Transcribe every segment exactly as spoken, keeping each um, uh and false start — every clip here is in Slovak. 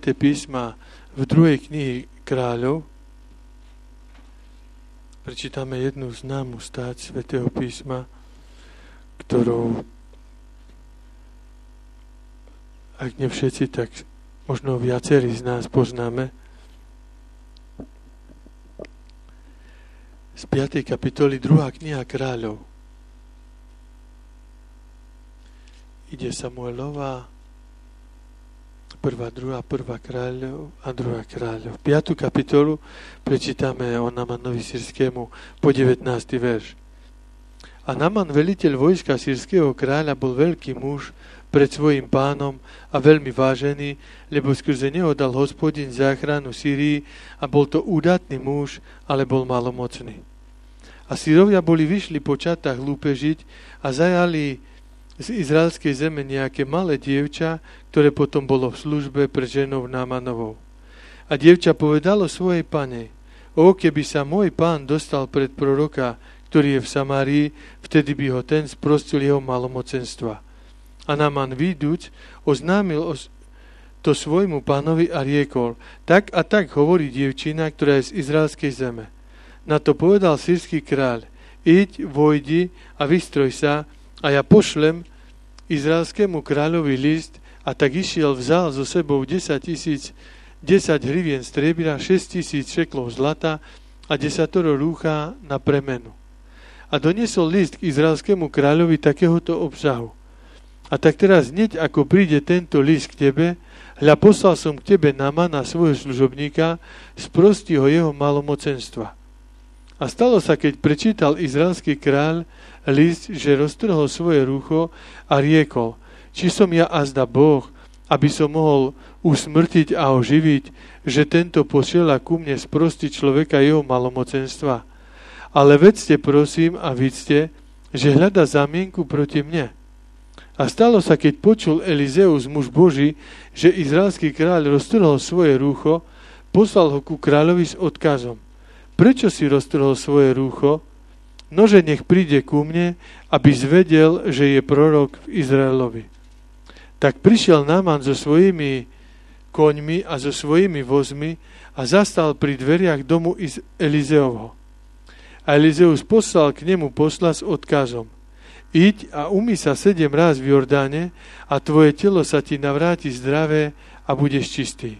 Sväté písma v druhej knihe Kráľov. Prečítame jednu známu stáť Svätého písma, ktorou, ak nie všetci, tak možno viacerí z nás poznáme. Z piatej kapitoly, druhá kniha Kráľov. Ide Samuelova, prvá, druhá, prvá Kráľov a druhá Kráľov. Piatú kapitolu prečítame o Namanovi sírskému po devätnásty verš. A Naman, veliteľ vojska sírskeho kráľa, bol veľký muž pred svojim pánom a veľmi vážený, lebo skrze neho dal Hospodin záchranu Sýrii a bol to údatný muž, ale bol malomocný. A Sírovia boli vyšli po čatách lúpežiť a zajali z izraelskej zeme nejaké malé dievča, ktoré potom bolo v službe pre ženou Námanovou. A dievča povedalo svojej pane: O, keby sa môj pán dostal pred proroka, ktorý je v Samárii, vtedy by ho ten sprostil jeho malomocenstva. A Náman výjduc oznámil to svojmu pánovi a riekol: Tak a tak hovorí dievčina, ktorá je z izraelskej zeme. Na to povedal sírsky kráľ: Iď, vojdi a vystroj sa, a ja pošlem izraelskému kráľovi list. A tak išiel, vzal so sebou desať tisíc, desať hrivien striebra, šesť tisíc šeklov zlata a desatoro rúcha na premenu. A doniesol list k izraelskému kráľovi takéhoto obsahu: A tak teraz hneď, ako príde tento list k tebe, hľa, poslal som k tebe Námana, svojho služobníka, sprosti ho jeho malomocenstva. A stalo sa, keď prečítal izraelský kráľ list, že roztrhol svoje rúcho a riekol: Či som ja azda Boh, aby som mohol usmrtiť a oživiť, že tento posiela ku mne sprostiť človeka jeho malomocenstva. Ale vedzte, prosím, a vidzte, že hľada zámienku proti mne. A stalo sa, keď počul Elizeus, muž Boží, že izraelský kráľ roztrhol svoje rúcho, poslal ho ku kráľovi s odkazom: Prečo si roztrhol svoje rúcho? Nože nech príde ku mne, aby zvedel, že je prorok v Izraelovi. Tak prišiel Náman so svojimi koňmi a so svojimi vozmi a zastal pri dveriach domu Elizeovho. A Elizeus poslal k nemu posla s odkazom: Iď a umyj sa sedem ráz v Jordáne a tvoje telo sa ti navráti zdravé a budeš čistý.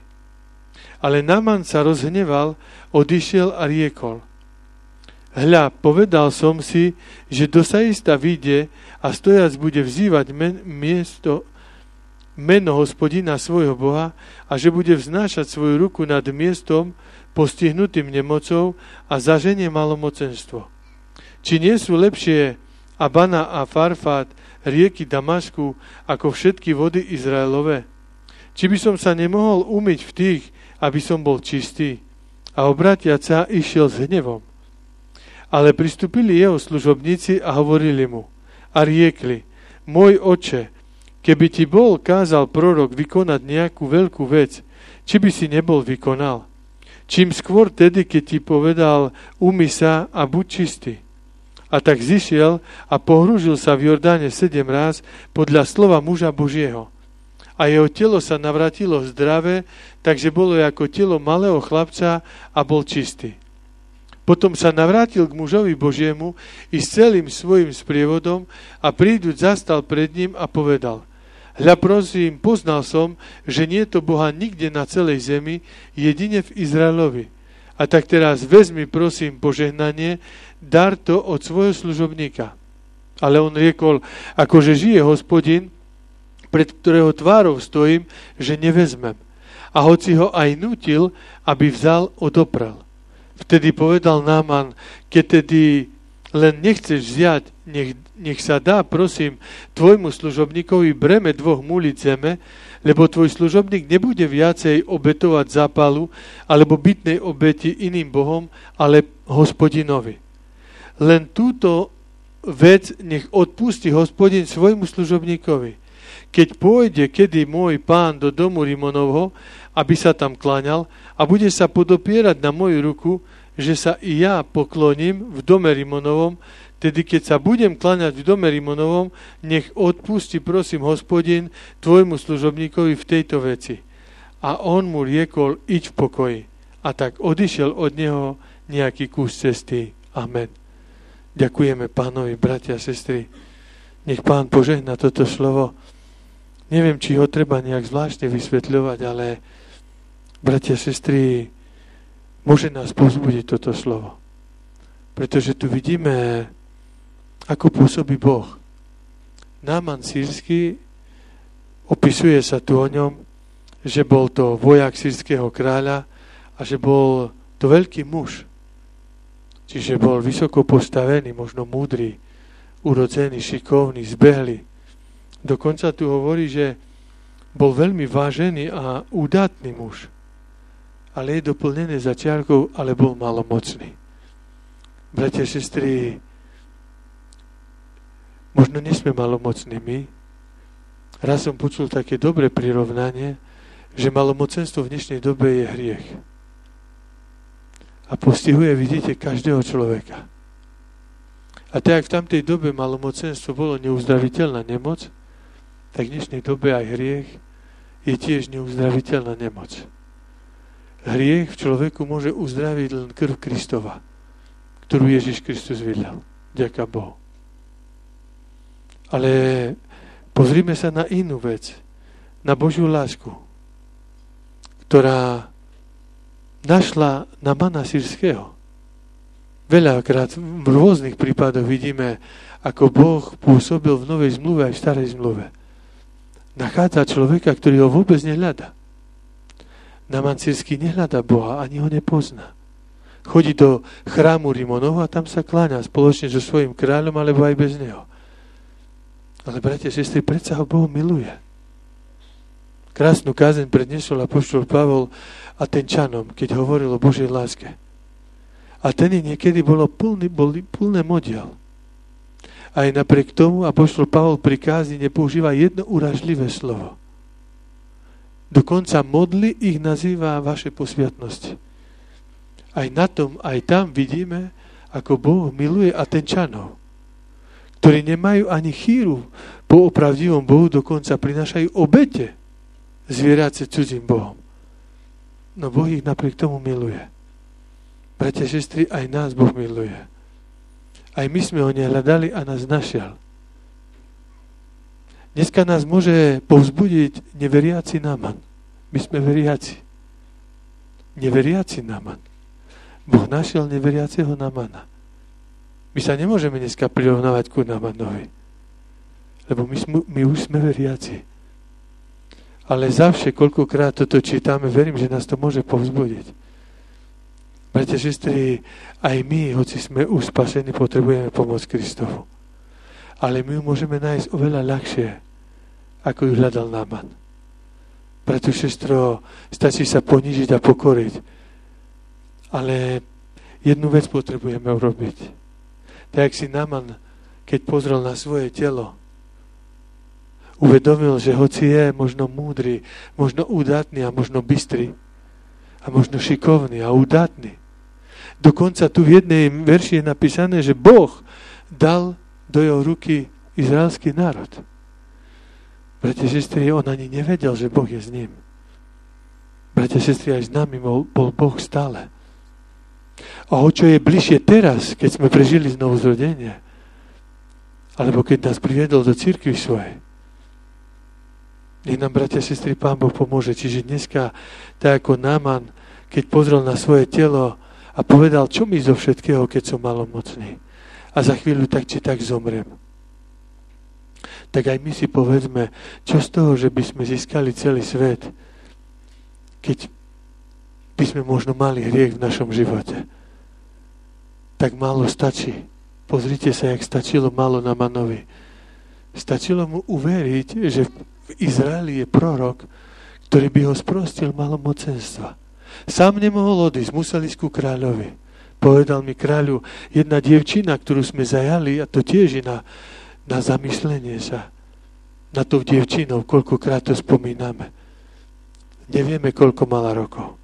Ale Náman sa rozhneval, odišiel a riekol: Hľa, povedal som si, že dosaista vyjde a stojac bude vzývať men, miesto, meno Hospodina svojho Boha a že bude vznášať svoju ruku nad miestom postihnutým nemocou a zaženie malomocenstvo. Či nie sú lepšie Abana a Farfát, rieky Damašku, ako všetky vody Izraelove? Či by som sa nemohol umyť v tých, aby som bol čistý? A obratiac sa išiel s hnevom. Ale pristúpili jeho služobníci a hovorili mu a riekli: Môj oče, keby ti bol kázal prorok vykonať nejakú veľkú vec, či by si nebol vykonal? Čím skôr tedy, keď ti povedal: Umyj sa a buď čistý. A tak zišiel a pohrúžil sa v Jordáne sedem ráz podľa slova muža Božieho. A jeho telo sa navrátilo zdravé, takže bolo ako telo malého chlapca a bol čistý. Potom sa navrátil k mužovi Božiemu i s celým svojim sprievodom a príduť zastal pred ním a povedal: Hľa, prosím, poznal som, že nie je to Boha nikde na celej zemi, jedine v Izraelovi. A tak teraz vezmi, prosím, požehnanie, dar to od svojho služobníka. Ale on riekol: Akože žije Hospodin, pred ktorého tvárou stojím, že nevezmem. A hoci ho aj nútil, aby vzal, odoprel. Vtedy povedal Náman: Keď tedy len nechceš vziať, nech, nech sa dá, prosím, tvojmu služobníkovi breme dvoch múlic zeme, lebo tvoj služobník nebude viacej obetovať zápalu alebo bytnej obeti iným bohom, ale Hospodinovi. Len túto vec nech odpustí Hospodin svojmu služobníkovi. Keď pôjde kedy môj pán do domu Rimonovho, aby sa tam kláňal, a bude sa podopierať na moju ruku, že sa i ja pokloním v dome Rimonovom, tedy keď sa budem kláňať v dome Rimonovom, nech odpusti, prosím, Hospodin, tvojmu služobníkovi v tejto veci. A on mu riekol, iď v pokoji. A tak odišiel od neho nejaký kus cesty. Amen. Ďakujeme Pánovi, bratia a sestry. Nech Pán požehná toto slovo. Neviem, či ho treba nejak zvláštne vysvetľovať, ale bratia a sestry, môže nás povzbudiť toto slovo. Pretože tu vidíme, ako pôsobí Boh. Náman sírsky, opisuje sa tu o ňom, že bol to vojak sírskeho kráľa a že bol to veľký muž. Čiže bol vysoko postavený, možno múdry, urodzený, šikovný, zbehlý. Dokonca tu hovorí, že bol veľmi vážený a údatný muž. Ale je doplnené za čiarkou, ale bol malomocný. Bratia, sestry, možno nie sme malomocní my. Raz som počul také dobré prirovnanie, že malomocenstvo v dnešnej dobe je hriech. A postihuje, vidíte, každého človeka. A tak, jak v tamtej dobe malomocenstvo bolo neuzdraviteľná nemoc, tak v dnešnej dobe aj hriech je tiež neuzdraviteľná nemoc. Hriech v človeku môže uzdraviť len krv Kristova, ktorú Ježiš Kristus vydal. Ďaká Bohu. Ale pozrime sa na inú vec. Na Božiu lásku, ktorá našla Námana sýrskeho. Veľakrát v rôznych prípadoch vidíme, ako Boh pôsobil v Novej zmluve aj v Starej zmluve. Nachádza človeka, ktorý ho vôbec nehľadá. Náman sírsky nehľadá Boha, ani ho nepozná. Chodí do chrámu Rimonov a tam sa kláňa spoločne so svojím kráľom, alebo aj bez neho. Ale, bratia, sestry, predsa ho Boh miluje. Krásnu kázeň predniesol apoštol Pavol Atenčanom, keď hovoril o Božej láske. A ten niekedy bolo plný, boli plné modiel. Aj napriek tomu apoštol Pavol pri kázni nepoužíva jedno uražlivé slovo. Dokonca modly ich nazýva vaše posviatnosti. Aj na tom, aj tam vidíme, ako Boh miluje Atenčanov, ktorí nemajú ani chýru po opravdivom Bohu, dokonca prinášajú obete zvierace cudzím Bohom. No Boh ich napriek tomu miluje. Bratia, sestry, aj nás Boh miluje. Aj my sme ho nehľadali a nás našiel. Dneska nás môže povzbudiť neveriaci Náman. My sme veriaci. Neveriaci Náman. Boh našiel neveriaceho Námana. My sa nemôžeme dneska prirovnávať ku Námanovi. Lebo my, sme, my už sme veriaci. Ale zavše, koľkokrát toto čítame, verím, že nás to môže povzbudiť. Bratia, sestry, aj my, hoci sme už spasení, potrebujeme pomoc Kristovu. Ale my ju môžeme nájsť oveľa ľahšie, ako ju hľadal Náman. Bratia, sestro, stačí sa ponížiť a pokoriť. Ale jednu vec potrebujeme urobiť. Tak, jak si Náman, keď pozrel na svoje telo, uvedomil, že hoci je možno múdry, možno údatný a možno bystrý a možno šikovný a údatný. Dokonca tu v jednej verši je napísané, že Boh dal do jeho ruky izraelský národ. Bratia, sestry, on ani nevedel, že Boh je s ním. Bratia, sestry, aj s nami bol, bol Boh stále. A o čo je bližšie teraz, keď sme prežili znovuzrodenie, alebo keď nás priviedol do cirkvi svojej. Nech nám, bratia, sestry, Pán Boh pomôže. Čiže dneska, tak ako Náman, keď pozrel na svoje telo a povedal, čo mi zo všetkého, keď som malomocný. A za chvíľu tak či tak zomrem. Tak aj my si povedzme, čo z toho, že by sme získali celý svet, keď by sme možno mali hriech v našom živote. Tak málo stačí. Pozrite sa, jak stačilo málo Námanovi. Stačilo mu uveriť, že v Izraeli je prorok, ktorý by ho sprostil malomocenstva. Sám nemohol odísť, musel ísť ku kráľovi. Povedal mi kráľu, jedna dievčina, ktorú sme zajali, a to tiež je na, na zamyslenie sa. Na to dievčinou, koľkokrát to spomíname. Nevieme, koľko mala rokov.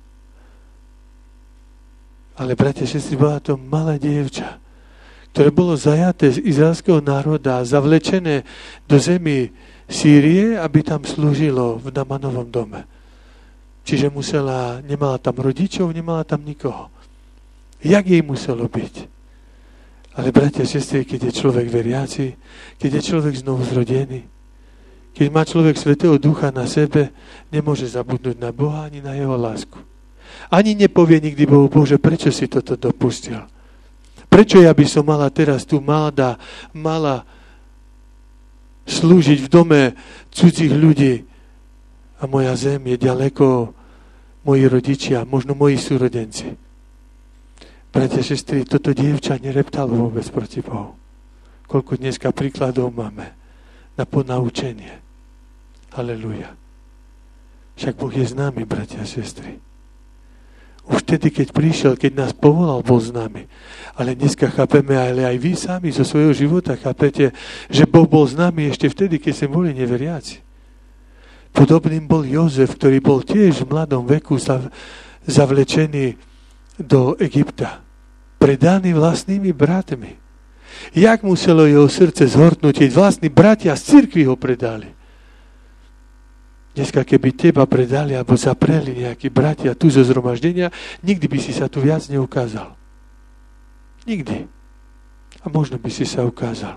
Ale, bratia, sestry, bola to malé dievča, ktoré bolo zajaté z izraelského národa a zavlečené do zemi Sýrie, aby tam slúžilo v Námanovom dome. Čiže musela, nemala tam rodičov, nemala tam nikoho. Jak jej muselo byť? Ale bratia a sestry, keď je človek veriaci, keď je človek znovu zrodený, keď má človek Svätého Ducha na sebe, nemôže zabudnúť na Boha ani na jeho lásku. Ani nepovie nikdy Bohu, Bože, prečo si toto dopustil? Prečo ja by som mala teraz tu mladá, mala slúžiť v dome cudzích ľudí a moja zem je ďaleko, moji rodičia, možno moji súrodenci. Bratia, sestry, toto dievča nereptalo vôbec proti Bohu. Koľko dneska príkladov máme na ponaučenie. Halelúja. Však Boh je s nami, bratia a sestry. Už vtedy, keď prišiel, keď nás povolal, bol s nami. Ale dneska chápeme, ale aj vy sami zo svojho života chápete, že Boh bol s nami ešte vtedy, keď sme boli neveriaci. Podobným bol Jozef, ktorý bol tiež v mladom veku zavlečený do Egypta. Predaný vlastnými bratmi. Jak muselo jeho srdce zhortnúť, keď vlastní bratia z cirkvi ho predali. Dneska, keby teba predali alebo zapreli nejakí bratia tu zo zhromaždenia, nikdy by si sa tu viac neukázal. Nikdy. A možno by si sa ukázal.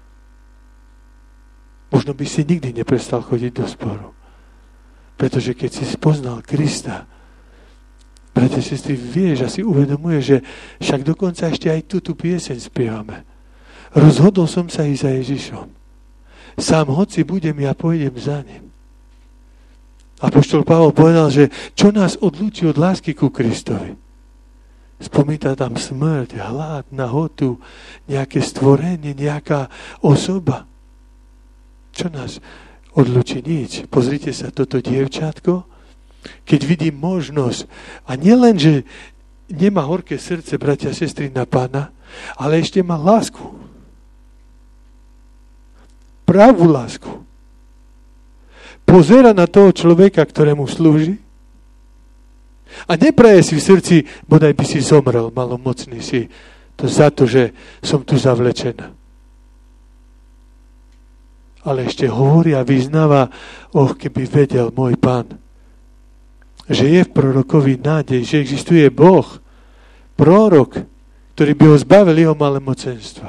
Možno by si nikdy neprestal chodiť do zboru. Pretože keď si spoznal Krista, bratia a sestry, vieš a si uvedomuješ, že však dokonca ešte aj túto pieseň spievame. Rozhodol som sa ísť za Ježišom. Sám hoci budem, ja pôjdem za ním. Apoštol Pavol povedal, že čo nás odlúči od lásky ku Kristovi? Spomína tam smrť, hlad, nahotu, nejaké stvorenie, nejaká osoba. Čo nás odlúči? Nič. Pozrite sa, toto dievčatko, keď vidí možnosť, a nielen, že nemá horké srdce, bratia a sestry, na Pána, ale ešte má lásku. Pravú lásku. Pozera na toho človeka, ktorému slúži, a nepraje si v srdci, bodaj by si zomrel, malomocný si, to za to, že som tu zavlečená. Ale ešte hovorí a vyznáva, oh, keby vedel môj Pán, že je v prorokovi nádej, že existuje Boh, prorok, ktorý by ho zbavil jeho malomocenstva.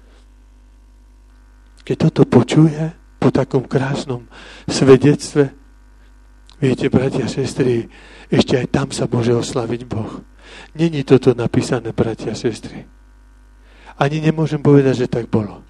Keď toto počuje, po takom krásnom svedectve, viete, bratia a sestry, ešte aj tam sa môže oslaviť Boh. Není toto napísané, bratia a sestry. Ani nemôžem povedať, že tak bolo.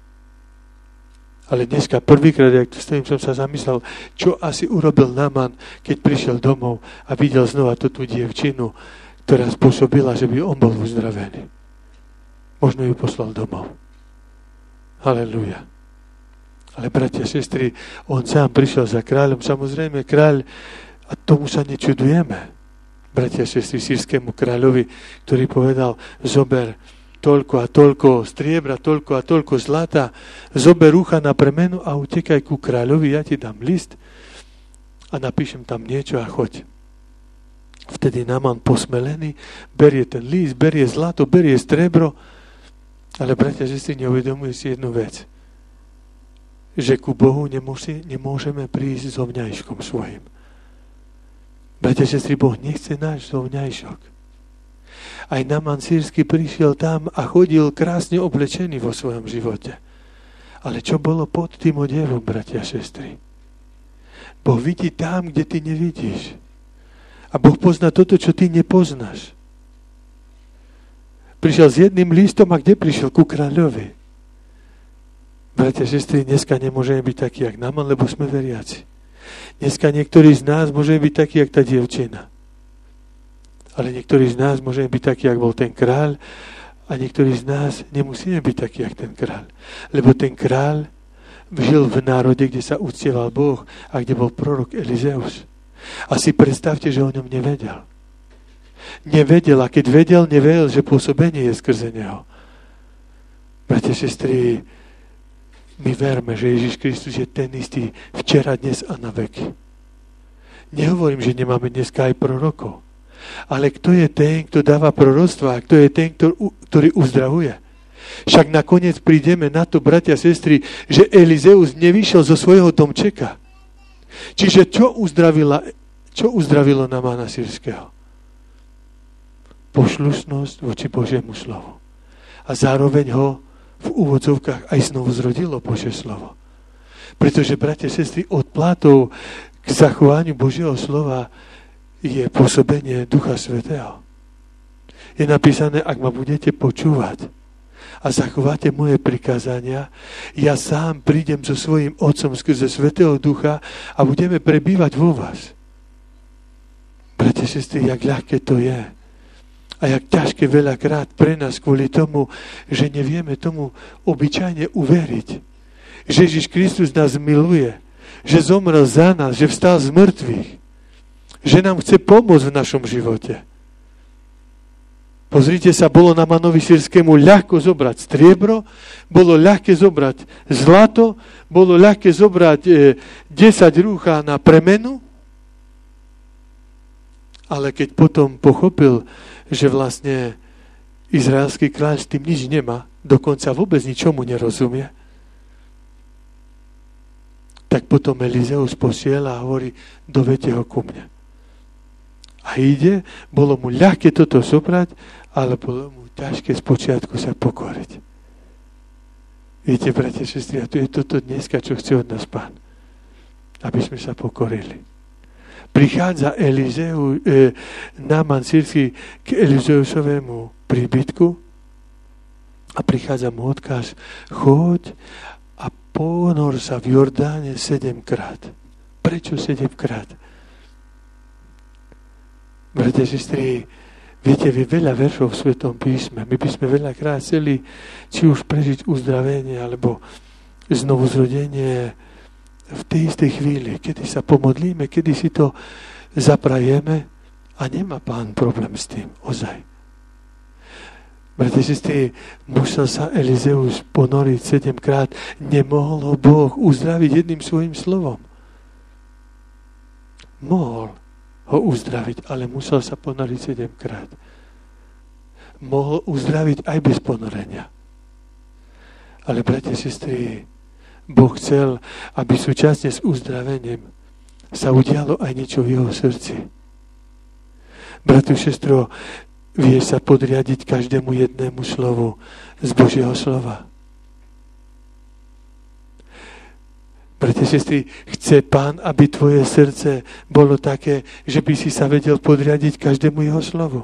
Ale dneska prvýkrát, jak tu stojím, som sa zamyslel, čo asi urobil Náman, keď prišiel domov a videl znova tú dievčinu, ktorá spôsobila, že by on bol uzdravený. Možno ju poslal domov. Halelúja. Ale bratia a sestry, on sám prišiel za kráľom. Samozrejme, kráľ, a tomu sa nečudujeme, bratia a sestry, sírskému kráľovi, ktorý povedal, zober toľko a toľko striebra, toľko a toľko zlata, zober rúcha na premenu a utekaj ku kráľovi, ja ti dám list a napíšem tam niečo a choď. Vtedy Náman posmelený berie ten list, berie zlato, berie striebro, ale bratia a sestry, neuvedomuje si jednu vec, že ku Bohu nemôže, nemôžeme prísť so vňajškom svojim. Bratia a sestry, Boh nechce náš zovňajšok. Aj Náman sírsky prišiel tam a chodil krásne oblečený vo svojom živote. Ale čo bolo pod tým odevom, bratia a sestry? Boh vidí tam, kde ty nevidíš. A Boh pozná toto, čo ty nepoznáš. Prišiel s jedným listom a kde prišiel? Ku kráľovi. Bratia a sestry, dneska nemôžeme byť takí, jak Náman, lebo sme veriaci. Dneska niektorí z nás môžeme byť takí, jak tá dievčina. Ale niektorí z nás môžeme byť takí, jak bol ten kráľ, a niektorí z nás nemusíme byť takí, jak ten kráľ. Lebo ten kráľ žil v národe, kde sa uctieval Boh a kde bol prorok Elizeus. A si predstavte, že o ňom nevedel. Nevedel, a keď vedel, nevedel, že pôsobenie je skrze neho. Bratia a sestry, my verme, že Ježiš Kristus je ten istý včera, dnes a na veky. Nehovorím, že nemáme dneska aj prorokov. Ale kto je ten, kto dáva proroctva? Kto je ten, ktorý uzdravuje? Však nakoniec prídeme na to, bratia a sestry, že Elizeus nevyšiel zo svojho domčeka. Čiže čo uzdravila, Čo uzdravilo Námana sírskeho? Poslušnosť voči Božiemu slovu. A zároveň ho v úvodzovkách aj znovu zrodilo Božie slovo. Pretože, bratia, sestry, od plátov k zachovaniu Božieho slova je pôsobenie Ducha Svätého. Je napísané, ak ma budete počúvať a zachováte moje prikázania, ja sám prídem so svojím Otcom skrze Svätého Ducha a budeme prebývať vo vás. Bratia, sestry, jak ľahké to je. A jak ťažké veľakrát pre nás kvôli tomu, že nevieme tomu obyčajne uveriť. Že Ježiš Kristus nás miluje, že zomrel za nás, že vstal z mŕtvych, že nám chce pomôcť v našom živote. Pozrite sa, bolo Námanovi sírskému ľahko zobrať striebro, bolo ľahké zobrať zlato, bolo ľahké zobrať e, desať rúcha na premenu, ale keď potom pochopil, že vlastne izraelský kráľ s tým nič nemá, dokonca vôbec ničomu nerozumie, tak potom Elizeus posiela a hovorí, dovedte ho ku mne. A ide, bolo mu ľahké toto zobrať, ale bolo mu ťažké spočiatku sa pokoriť. Viete, bratia, sestry, a to je toto dneska, čo chce od nás Pán. Aby sme sa pokorili. Prichádza Elizeu, e, Náman sírsky k Elizeusovému príbytku a prichádza mu odkaz, choď a ponor sa v Jordáne sedemkrát. Prečo sedemkrát? Bratia, sestry, viete, vy veľa veršov v Svetom písme. My by sme veľakrát chceli či už prežiť uzdravenie alebo znovuzrodenie v tej istej chvíli, kedy sa pomodlíme, kedy si to zaprajeme a nemá Pán problém s tým, ozaj. Bratia, sestry, musel sa Elizeus ponoriť sedemkrát, nemohol ho Boh uzdraviť jedným svojim slovom. Mohol ho uzdraviť, ale musel sa ponoriť sedemkrát. Mohol uzdraviť aj bez ponorenia. Ale, bratia, sestry, Boh chcel, aby súčasne s uzdravením sa udialo aj niečo v jeho srdci. Bratu, sestro, vieš sa podriadiť každému jednému slovu z Božieho slova. Bratia, sestry, chce Pán, aby tvoje srdce bolo také, že by si sa vedel podriadiť každému jeho slovu.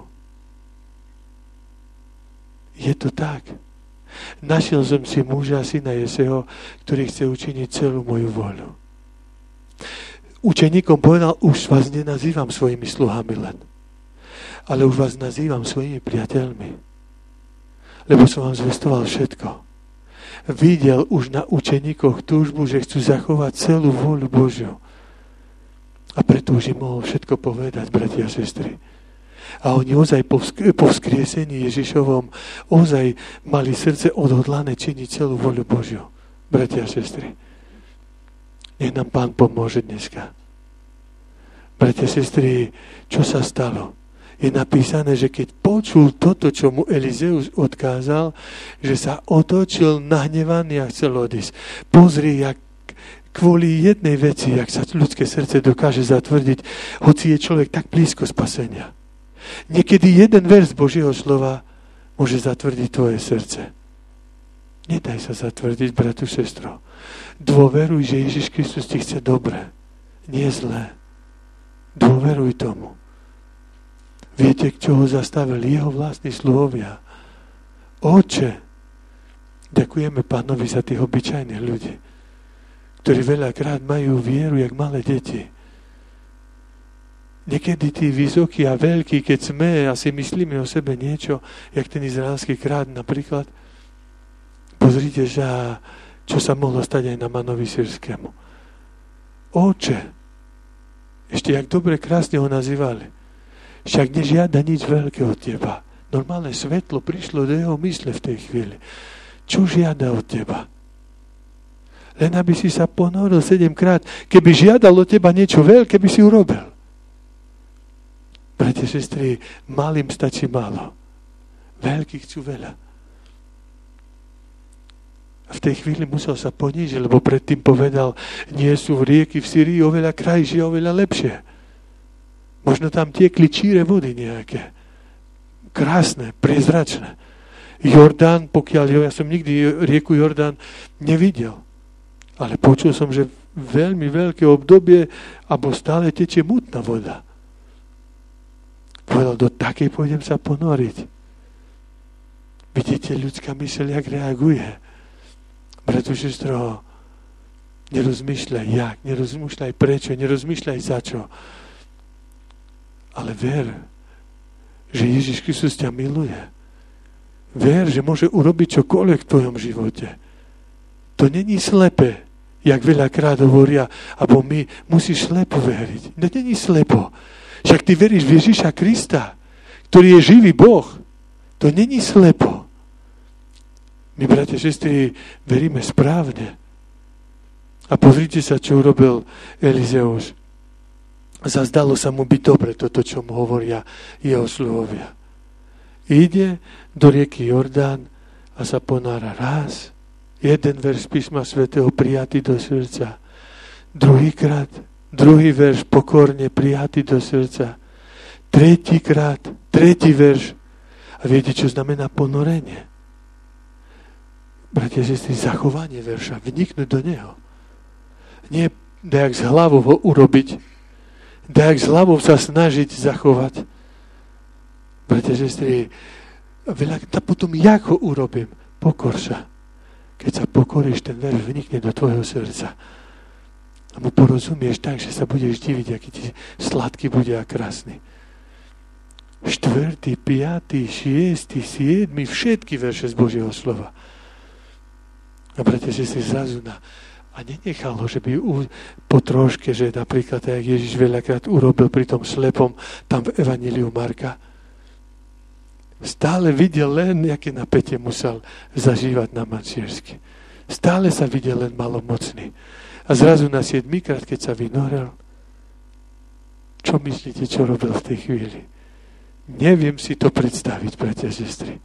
Je to tak. Našiel som si muža, syna Jeseho, ktorý chce učiniť celú moju voľu. Učeníkom povedal, už vás nenazývam svojimi sluhami len, ale už vás nazývam svojimi priateľmi, lebo som vám zvestoval všetko. Videl už na učeníkoch túžbu, že chcú zachovať celú voľu Božiu. A preto už im mohol všetko povedať, bratia a sestry. A oni ozaj po, vsk- po vzkriesení Ježišovom ozaj mali srdce odhodlané činiť celú voľu Božiu. Bratia a sestry, nech nám Pán pomôže dneska. Bratia a sestry, čo sa stalo? Je napísané, že keď počul toto, čo mu Elizeus odkázal, že sa otočil nahnevaný a chcel odísť. Pozri, jak kvôli jednej veci, jak sa ľudské srdce dokáže zatvrdiť, hoci je človek tak blízko spasenia. Niekedy jeden verš Božieho slova môže zatvrdiť tvoje srdce. Nedaj sa zatvrdiť, bratu, sestro. Dôveruj, že Ježiš Kristus ti chce dobre, nie zlé. Dôveruj tomu. Viete, čo ho zastavili? Jeho vlastní sluhovia. Oče, ďakujeme Pánovi za tých obyčajných ľudí, ktorí veľakrát majú vieru, jak malé deti. Niekedy tí vysokí a veľkí, keď sme a si myslíme o sebe niečo, jak ten izraelský kráľ napríklad, pozrite, že čo sa mohlo stať aj Námanovi sírskému. Oče, ešte jak dobre, krásne ho nazývali, však nežiada nič veľké od teba. Normálne svetlo prišlo do jeho mysle v tej chvíli. Čo žiada od teba? Len aby si sa ponoril sedemkrát. Keby žiadal od teba niečo veľké, by si urobil. Bratia, sestry, malým stačí málo. Veľkých chcú veľa. A v tej chvíli musel sa ponížiť, lebo predtým povedal, nie sú rieky v Syrii oveľa krajšie, oveľa lepšie. Možno tam tiekli číre vody nejaké. Krásne, priezračné. Jordán, pokiaľ ja som nikdy rieku Jordán nevidel. Ale počul som, že veľmi veľké obdobie, abo stále tečie mutná voda. Povedal, do takej pôjdem sa ponoriť. Vidíte, ľudská myseľ, jak reaguje. Bratu, sestro, nerozmýšľaj jak, nerozmýšľaj prečo, nerozmýšľaj za čo. Ale ver, že Ježiš Kristus ťa miluje. Ver, že môže urobiť čokoľvek v tvojom živote. To není slepé, jak veľakrát hovoria, alebo my musíš slepo veriť. To není slepo. Však ty veríš v Ježiša Krista, ktorý je živý Boh. To není slepo. My, bratia, sestry, veríme správne. A pozrite sa, čo urobil Elizeus. Zazdalo sa mu byť dobre toto, čo mu hovoria jeho sluhovia. Ide do rieky Jordán a sa ponára raz. Jeden verš písma svätého prijatý do srdca. Druhýkrát, druhý verš pokorne prijatý do srdca. Tretíkrát, tretí verš. A viete, čo znamená ponorenie? Bratia, sestry, zachovanie verša, vniknúť do neho. Nie dajak z hlavou ho urobiť, dajak z hlavou sa snažiť zachovať. Bratia, sestry, veľa, a potom jak ho urobím? Pokor sa. Keď sa pokoríš, ten verš vnikne do tvojho srdca. A mu porozumieš tak, že sa budeš diviť, aký ti sladký bude a krásny. Štvrtý, piatý, šiestý, siedmy, všetky verše z Božieho slova. A bratia, že si zrazu na... A nenechal ho, že by u, po troške, že napríklad, jak Ježiš veľakrát urobil pri tom slepom, tam v Evanjeliu Marka, stále videl len, aké napätie musel zažívať na manželsky. Stále sa videl len malomocný. A zrazu na siedmikrát, keď sa vynorel, čo myslíte, čo robil v tej chvíli? Neviem si to predstaviť, bratia, sestry.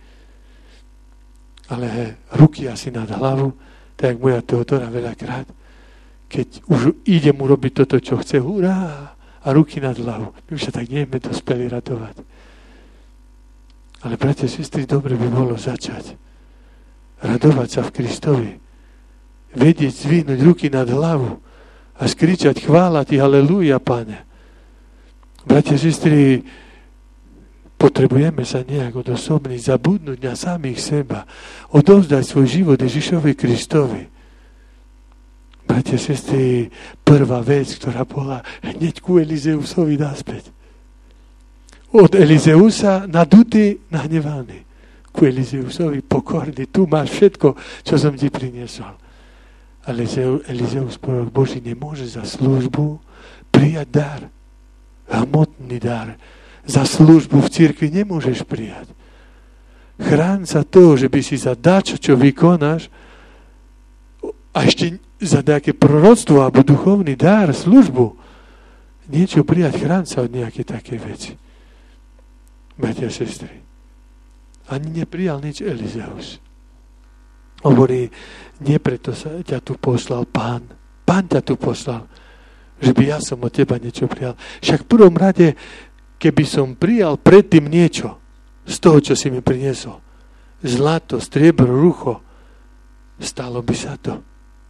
Ale ruky asi nad hlavu, tak jak moja Teodora veľakrát, keď už ide mu robiť toto, čo chce, hurá, a ruky nad hlavu. My už sa tak nevieme dospeli radovať. Ale, bratia, sestry, dobre by bolo začať. Radovať sa v Kristovi. Vedieť, zvihnúť ruky nad hlavu a skričať, chvála ti, halelúja, Pane. Bratia, sestry, potrebujeme sa nejak odosobniť, zabudnúť na samých seba, odovzdať svoj život Ježišovi Kristovi. Bratia, sestry, prvá vec, ktorá bola hneď ku Elizeusovi naspäť. Od Elizeusa nadutý, nahnevaný. Ku Elizeusovi pokorný. Tu máš všetko, čo som ti priniesol. Ale Elizeus, prorok Boží, nemôže za službu prijať dar. Hmotný dar. Za službu v cirkvi nemôžeš prijať. Chráň sa toho, že by si za dačo, čo vykonáš, a ešte za nejaké proroctvo alebo duchovný dar, službu, niečo prijať, chráň sa od nejaké také veci. Bratia, sestry, ani neprijal nič Elizeus. Hovorí, nie preto sa ťa tu poslal Pán. Pán ťa tu poslal, že by ja som od teba niečo prijal. Však v prvom rade, keby som prijal predtým niečo z toho, čo si mi priniesol, zlato, striebro, rucho, stalo by sa to.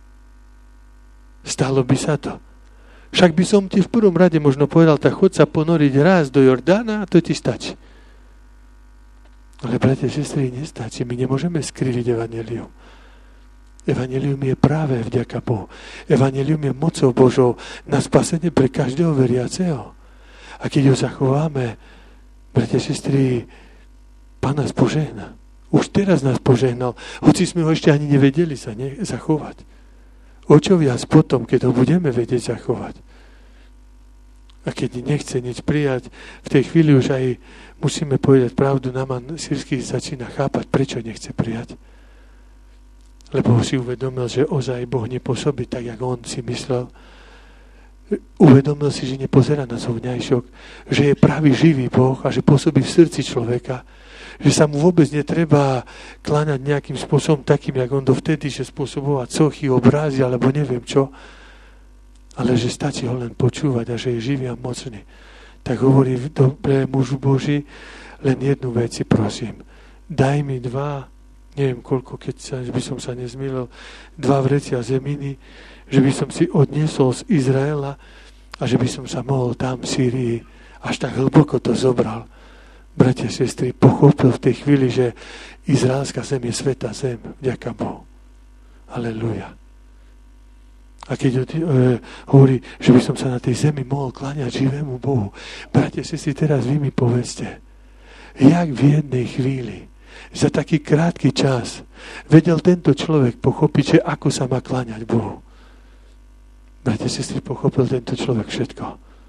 Stalo by sa to. Však by som ti v prvom rade možno povedal, tak chod sa ponoriť raz do Jordána a to ti stačí. Ale, bratia, sestry, nestačí. My nemôžeme skriviť evanjelium. Evanjelium je práve vďaka Bohu. Evanjelium je mocou Božou na spasenie pre každého veriaceho. A keď ho zachováme, bratia, sestry, Pán nás požehná. Už teraz nás požehnal, hoci sme ho ešte ani nevedeli sa ne- zachovať. O čo viac potom, keď ho budeme vedieť zachovať. A keď nechce nič prijať, v tej chvíli už aj musíme povedať pravdu, Náman sírsky začína chápať, prečo nechce prijať. Lebo si uvedomil, že ozaj Boh nepôsobí tak, jak on si myslel. Uvedomil si, že nepozerá na zovňajšok, že je pravý živý Boh a že pôsobí v srdci človeka, že sa mu vôbec netreba kláňať nejakým spôsobom takým, jak on dovtedy, že spôsobovať sochy, obrázy, alebo neviem čo, ale že stačí ho len počúvať a že je živý a mocný. tak hovorí dobre mužu Boží, len jednu vec si prosím. Daj mi dva, neviem koľko, keď sa, by som sa nezmýlil, dva vrecia zeminy, že by som si odniesol z Izraela a že by som sa mohol tam v Sýrii až tak hlboko to zobral. Bratia, sestry, pochopil v tej chvíli, že izraelská zem je svätá zem, vďaka Bohu. Halelúja. A keď e, hovorí, že by som sa na tej zemi mohol kláňať živému Bohu. Bratia, sestry, teraz vy mi povedzte, jak v jednej chvíli, za taký krátky čas, vedel tento človek pochopiť, že ako sa má kláňať Bohu. Bratia, sestry, pochopil tento človek všetko.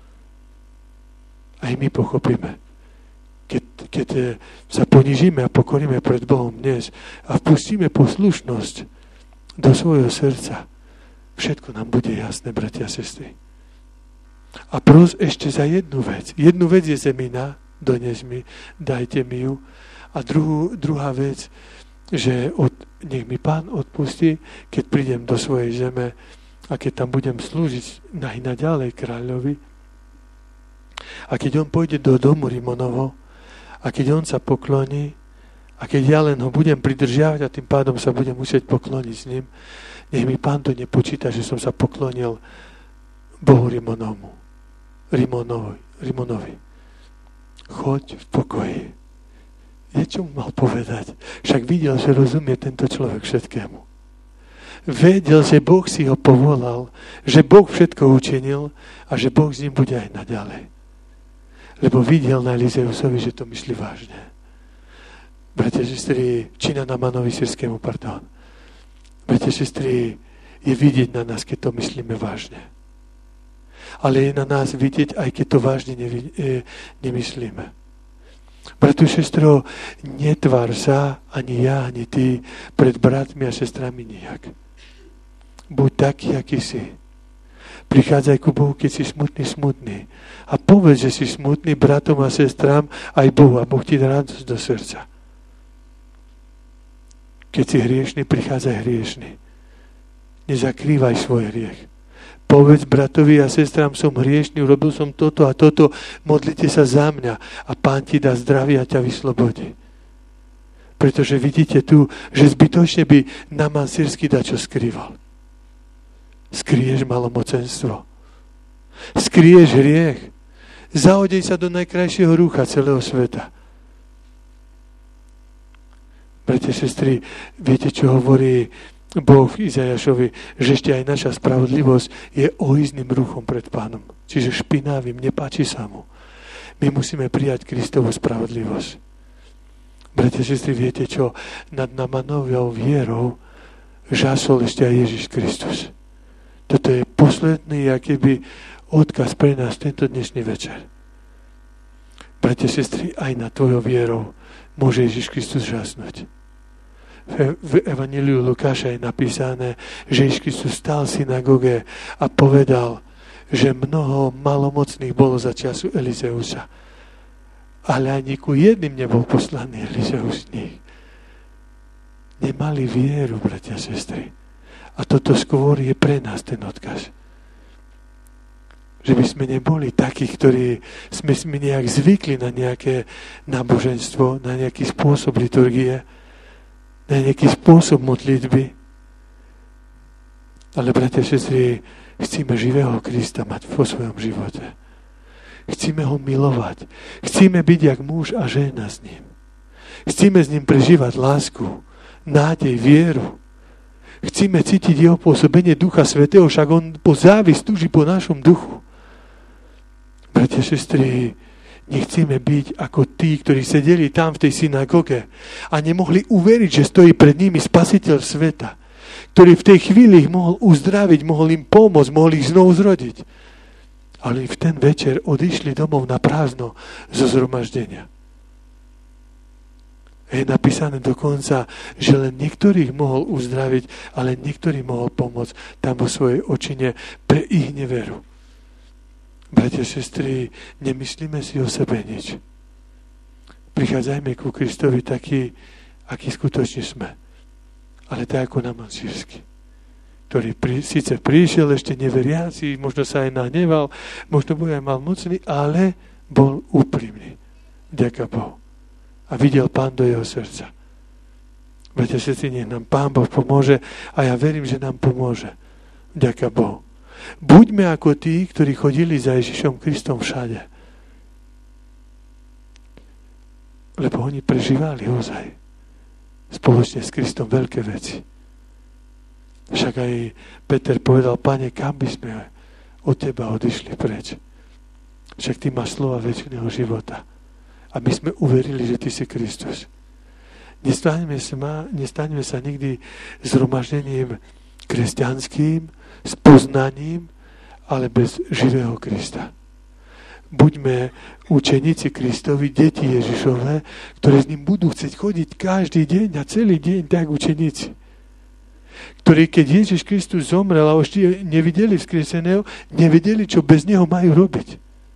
Aj my pochopíme. Keď, keď sa ponižíme a pokoríme pred Bohom dnes a vpustíme poslušnosť do svojho srdca, všetko nám bude jasné, bratia a sestry. A pros ešte za jednu vec. Jednu vec je zemina, dones mi, dajte mi ju. A druhú, druhá vec, že od, nech mi Pán odpustí, keď prídem do svojej zeme a keď tam budem slúžiť na, na ďalej kráľovi. A keď on pôjde do domu Rimonovo, a keď on sa pokloní, a keď ja len ho budem pridržiavať a tým pádom sa budem musieť pokloniť s ním, nech mi Pán to nepočíta, že som sa poklonil Bohu Rimonovu. Rimonovi. Rimonovi. Choď v pokoji. Je čo mu mal povedať? Však videl, že rozumie tento človek všetkému. Vedel, že Boh si ho povolal, že Boh všetko učinil a že Boh s ním bude aj naďalej. Lebo videl na Elizeusovi, že to myslí vážne. Bratia, sestry, Čína na Manovi Syrskému, pardon. Bratia, sestry, je vidieť na nás, keď to myslíme vážne. Ale je na nás vidieť, aj keď to vážne nevy, e, nemyslíme. Bratu, sestro, netvár sa, ani ja, ani ty, pred bratmi a sestrami nijak. Buď taký, aký si. Prichádzaj ku Bohu, keď si smutný, smutný. A povedz, že si smutný bratom a sestrám, aj Bohu. A Boh ti dá radosť do srdca. Keď si hriešný, prichádzaj hriešný. Nezakrývaj svoj hriech. Povedz bratovi a sestrám, som hriešný, urobil som toto a toto, modlite sa za mňa a Pán ti dá zdravie a ťa vyslobodí. Pretože vidíte tu, že zbytočne by Naman Syrsky dačo skrýval. Skryješ malomocenstvo. Skryješ hriech. Zahodej sa do najkrajšieho rúcha celého sveta. Bratia, sestry, viete, čo hovorí Boh v Izajašovi? Že ešte aj naša spravodlivosť je ohyzným ruchom pred Pánom. Čiže špinavým, nepáči sa mu. My musíme prijať Kristovu spravodlivosť. Bratia, sestry, viete čo? Nad Namanovou vierou žasol ešte aj Ježiš Kristus. Toto je posledný, akýby odkaz pre nás tento dnešný večer. Bratia, sestry, aj na tvojou vierou môže Ježiš Kristus žasnúť. V Evanjeliu Lukáša je napísané, že Ježiš Kristus stál v synagóge a povedal, že mnoho malomocných bolo za času Elizeusa. Ale ani ku jedným nebol poslaný Elizeus z nich. Nemali vieru, bratia, sestry. A toto skôr je pre nás ten odkaz. Že by sme neboli takí, ktorí sme, sme nejak zvykli na nejaké náboženstvo, na nejaký spôsob liturgie, na nejaký spôsob modlitby. Ale, bratia, sestry, chceme živého Krista mať vo svojom živote. Chceme ho milovať. Chceme byť jak muž a žena s ním. Chceme s ním prežívať lásku, nádej, vieru. Chceme cítiť jeho pôsobenie Ducha Svätého, však on po závisť túži po našom duchu. Bratia, sestry, nechceme byť ako tí, ktorí sedeli tam v tej synagóge a nemohli uveriť, že stojí pred nimi Spasiteľ sveta, ktorý v tej chvíli ich mohol uzdraviť, mohol im pomôcť, mohol ich znovu zrodiť. Ale v ten večer odišli domov na prázdno zo zhromaždenia. Je napísané dokonca, že len niektorých mohol uzdraviť, ale niektorých mohol pomôcť tam vo svojej očine pre ich neveru. Bratia, sestry, nemyslíme si o sebe nič. Prichádzajme ku Kristovi taký, aký skutočne sme. Ale tak ako Naman Syrsky, ktorý pri, síce prišiel ešte neveriaci, možno sa aj nahneval, možno bude aj malmocný, ale bol úprimný. Ďaká Bohu. A videl Pán do jeho srdca. Bratia, všetci, nech nám Pán Boh pomôže a ja verím, že nám pomôže. Ďaká Bohu. Buďme ako tí, ktorí chodili za Ježišom Kristom všade. Lebo oni prežívali ozaj spoločne s Kristom veľké veci. Však aj Peter povedal, Pane, kam by sme od teba odišli preč? Však ty máš slova večného života. A my sme uverili, že ty si Kristus. Nestaňme sa, nestaňme sa nikdy zhromaždením kresťanským, s poznaním, ale bez živého Krista. Buďme učeníci Kristovi, deti Ježišové, ktoré s ním budú chcieť chodiť každý deň a celý deň tak učeníci. Ktorí, keď Ježiš Kristus zomrel a ešte nevideli vzkrieseného, nevedeli, čo bez neho majú robiť.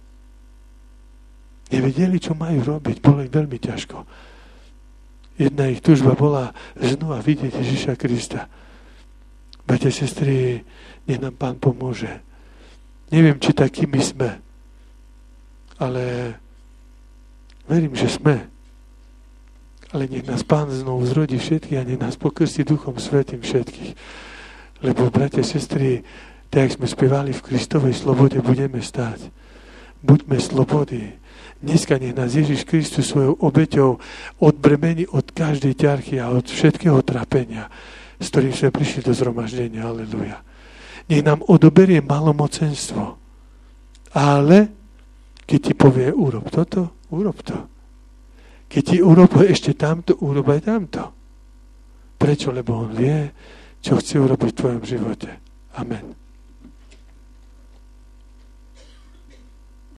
Nevedeli, čo majú robiť. Bolo im veľmi ťažko. Jedna ich túžba bola znova vidieť Ježiša Krista. Bratia, sestry, nech nám Pán pomôže. Neviem, či takými sme, ale verím, že sme. Ale nech nás Pán znovu zrodí všetkých a nech nás pokrstí Duchom Svätým všetkých. Lebo, bratia, sestry, tak, jak sme spievali, v Kristovej slobode budeme stáť. Buďme slobodní. Dneska nech nás Ježiš Kristus svojou obeťou odbremení od každej ťarchy a od všetkého trápenia, s ktorým sme prišli do zhromaždenia. Aleluja. Nech nám odoberie malomocenstvo. Ale keď ti povie, urob toto, urob to. Keď ti urob ešte tamto, urob aj tamto. Prečo? Lebo on vie, čo chce urobiť v tvojom živote. Amen.